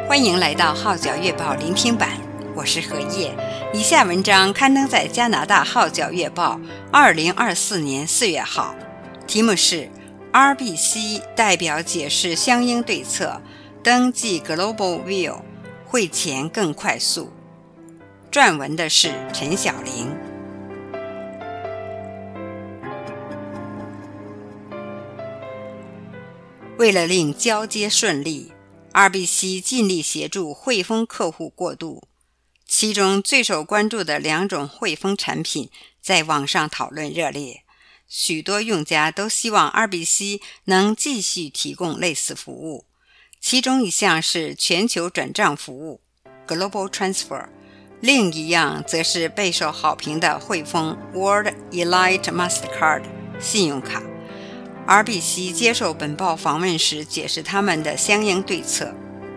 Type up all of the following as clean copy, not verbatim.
欢迎来到号角月报聆听版，我是何叶。以下文章刊登在加拿大号角月报2024年4月号，题目是 RBC 代表解释相应对策，登记 Global Will 汇钱更快速。撰文的是陈晓玲。为了令交接顺利， RBC 尽力协助汇丰客户过渡，其中最受关注的两种汇丰产品在网上讨论热烈，许多用家都希望 RBC 能继续提供类似服务。其中一项是全球转账服务 Global Transfer， 另一样则是备受好评的汇丰 World Elite Mastercard 信用卡。RBC 接受本报访问时解释他们的相应对策。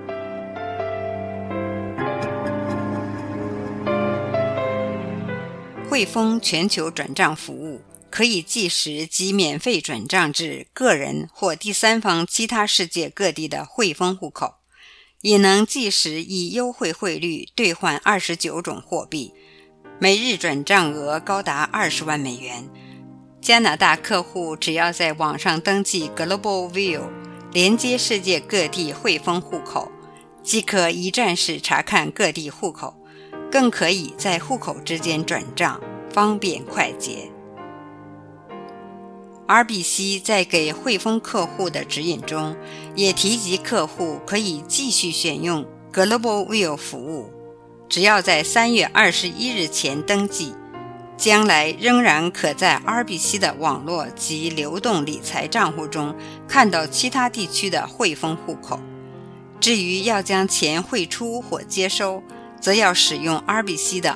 汇丰全球转账服务可以即时及免费转账至个人或第三方其他世界各地的汇丰户口，也能即时以优惠汇率兑换29种货币，每日转账额高达20万美元。加拿大客户只要在网上登记 Global Will 连接世界各地汇丰户口，即可一站式查看各地户口，更可以在户口之间转账，方便快捷。RBC 在给汇丰客户的指引中也提及客户可以继续选用 Global Will 服务，只要在3月21日前登记，将来仍然可在 RBC 的网络及流动理财账户中看到其他地区的汇丰户口。至于要将钱汇出或接收，则要使用 RBC 的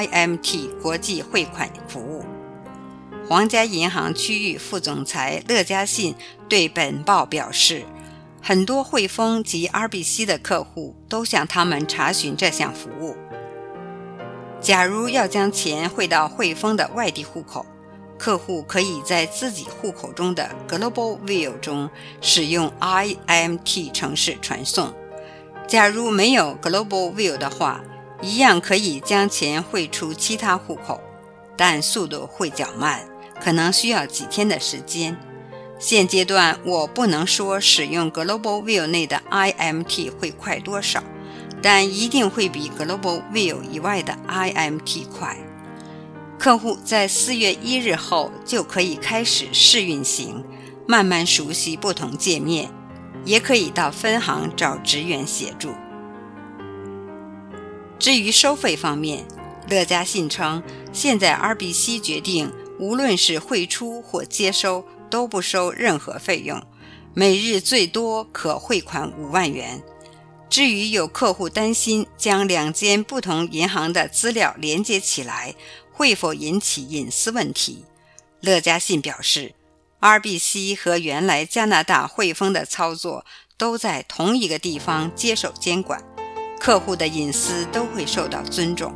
IMT 国际汇款服务。皇家银行区域副总裁乐嘉信对本报表示，很多汇丰及 RBC 的客户都向他们查询这项服务。假如要将钱汇到汇丰的外地户口，客户可以在自己户口中的 Global Will 中使用 IMT 程式传送。假如没有 Global Will 的话，一样可以将钱汇出其他户口，但速度会较慢，可能需要几天的时间。现阶段我不能说使用 Global Will 内的 IMT 会快多少，但一定会比 Global Will 以外的 IMT 快。客户在4月1日后就可以开始试运行，慢慢熟悉不同界面，也可以到分行找职员协助。至于收费方面，乐嘉信称，现在 RBC 决定无论是汇出或接收都不收任何费用，每日最多可汇款5万元。至于有客户担心将2间不同银行的资料连接起来会否引起隐私问题，乐嘉信表示， RBC 和原来加拿大汇丰的操作都在同一个地方接受监管，客户的隐私都会受到尊重。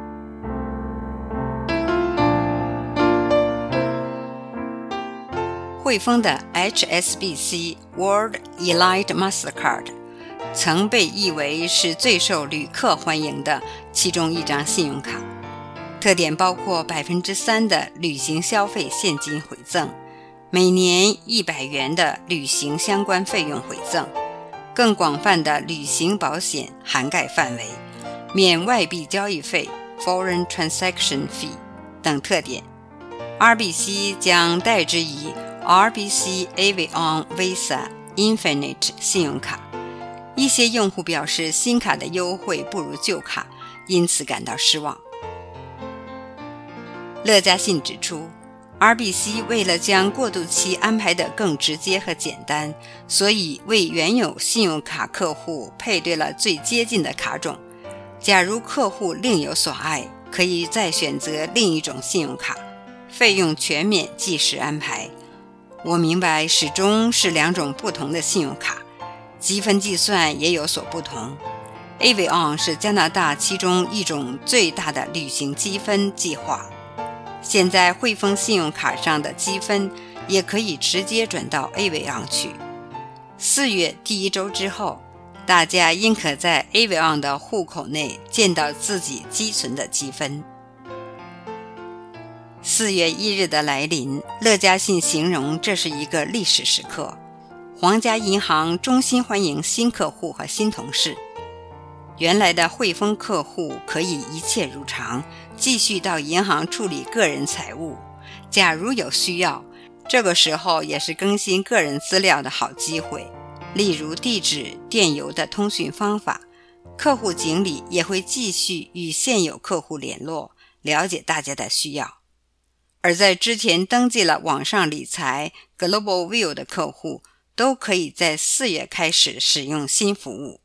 汇丰的 HSBC World Elite Mastercard 曾被誉为是最受旅客欢迎的其中一张信用卡，特点包括 3% 的旅行消费现金回赠，每年100元的旅行相关费用回赠，更广泛的旅行保险涵盖范围，免外币交易费 Foreign Transaction Fee 等特点。 RBC 将代之以 RBC Avion Visa Infinite 信用卡。一些用户表示新卡的优惠不如旧卡，因此感到失望。乐嘉信指出， RBC 为了将过渡期安排得更直接和简单，所以为原有信用卡客户配对了最接近的卡种。假如客户另有所爱，可以再选择另一种信用卡，费用全免即时安排。我明白始终是2种不同的信用卡，积分计算也有所不同。 Avion 是加拿大其中一种最大的旅行积分计划，现在汇丰信用卡上的积分也可以直接转到 Avion 去。4月第1周之后， 大家应可在 Avion 的户口内见到自己积存的积分。4月1日的来临，乐嘉信形容这是一个历史时刻。皇家银行衷心欢迎新客户和新同事。原来的汇丰客户可以一切如常，继续到银行处理个人财务。假如有需要，这个时候也是更新个人资料的好机会，例如地址、电邮的通讯方法。客户经理也会继续与现有客户联络，了解大家的需要。而在之前登记了网上理财 Global View 的客户，都可以在4月开始使用新服务。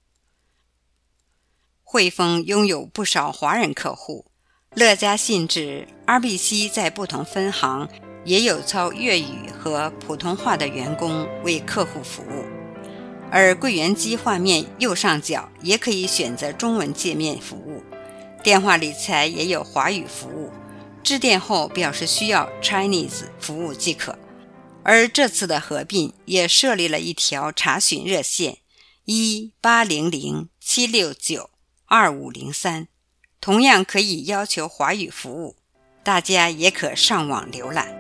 汇丰拥有不少华人客户，乐嘉信指 RBC 在不同分行也有操粤语和普通话的员工为客户服务，而柜员机画面右上角也可以选择中文界面服务，电话理财也有华语服务，致电后表示需要 Chinese 服务即可。而这次的合并也设立了一条查询热线1800-769-2503，同样可以要求华语服务，大家也可上网浏览。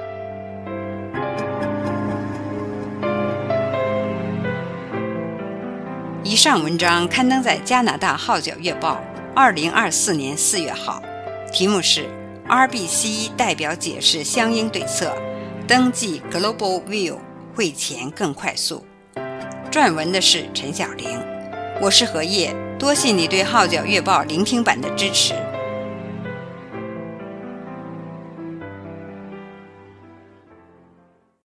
以上文章刊登在加拿大号角月报2024年4月号，题目是 RBC 代表解释相应对策，登记 Global View 汇钱更快速。撰文的是陈小玲，我是何叶，多谢你对号角月报聆听版的支持。